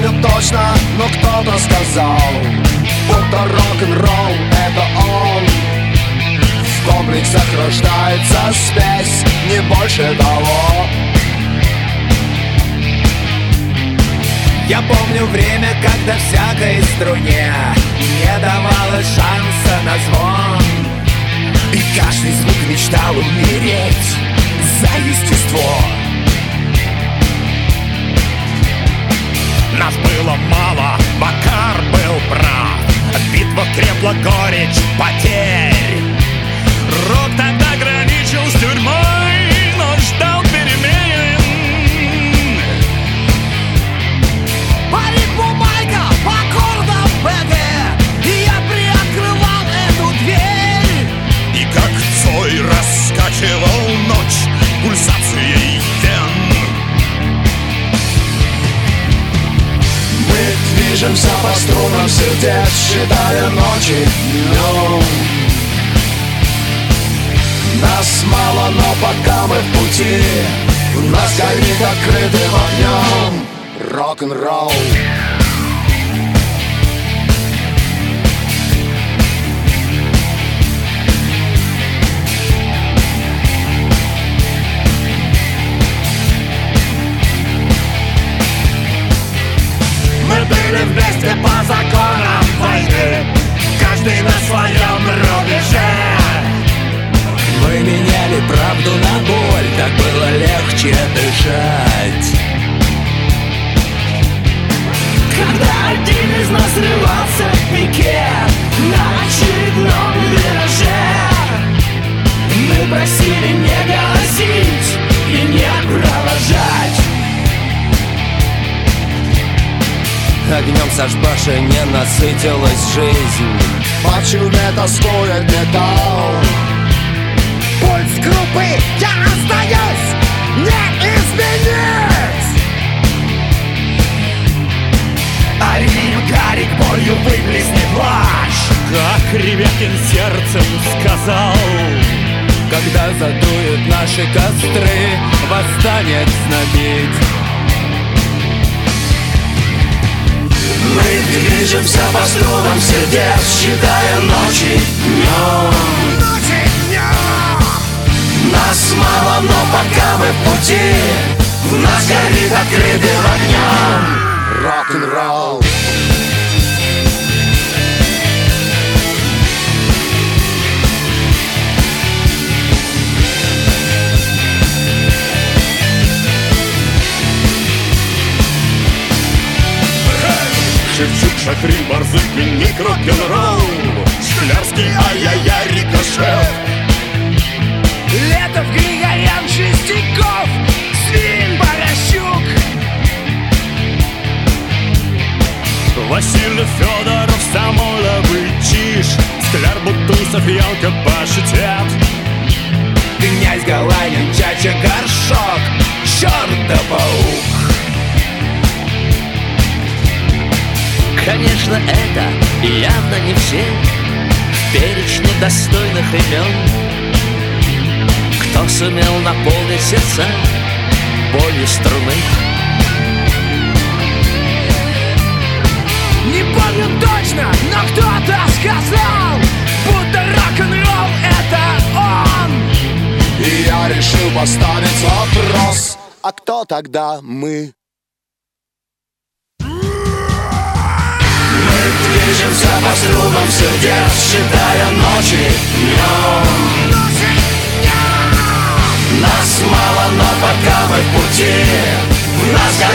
помню точно, но кто-то сказал, будто рок-н-ролл — это он. В комплексах рождается спесь, не больше того. Я помню время, когда всякой струне не давалось шанса на звон, и каждый звук мечтал умереть за естество. Нас было мало, Макар был прав. В битвах крепла горечь потерь. Рок тогда граничил с тюрьмой, но ждал перемен. По майка, по аккордам БГ, и я приоткрывал эту дверь. И как Цой раскачивал ночь пульсацией вен. Мы движемся по струнам сердец, считая ночи днем. Нас мало, но пока мы в пути, у нас горит открытым огнем рок-н-ролл. Мы были вместе по законам войны, каждый на своем рубеже. Мы меняли правду на боль, так было легче дышать. Когда один из нас срывался в пике на очередном вираже, мы просили не голосить и не провожать. Огнем Сашбаша не насытилась жизнь. По чуме тоскует металл. Пульс группы я остаюсь не изменить. Арина Гарик болью выплесни плащ. Как Ревякин сердцем сказал: когда задуют наши костры, восстанет знобить. Мы движемся по струнам сердец, считая ночи днем. Нас мало, но пока мы в пути, в нас горит открытым огнем рок-н-ролл. Шевчук, Шахрин, Барзык, Ник, рок-н-ролл, Шклярский, ай-яй-яй, Рикошет. Летов, Григорян, Шестяков, Свин, Борощук. Василий Федоров, Самойлов и Чиж, Скляр, Бутусов, Ялка, Пашетет. Князь Галанин, Чача, Горшок, чёрта паук. Конечно, это явно не все в перечне достойных имен, кто сумел наполнить сердца болью струны. Не помню точно, но кто-то сказал, будто рок-н-ролл — это он. И я решил поставить вопрос: а кто тогда мы? Движемся по струнам сердец, считая ночи днем. Нас мало, но пока мы в пути, в нас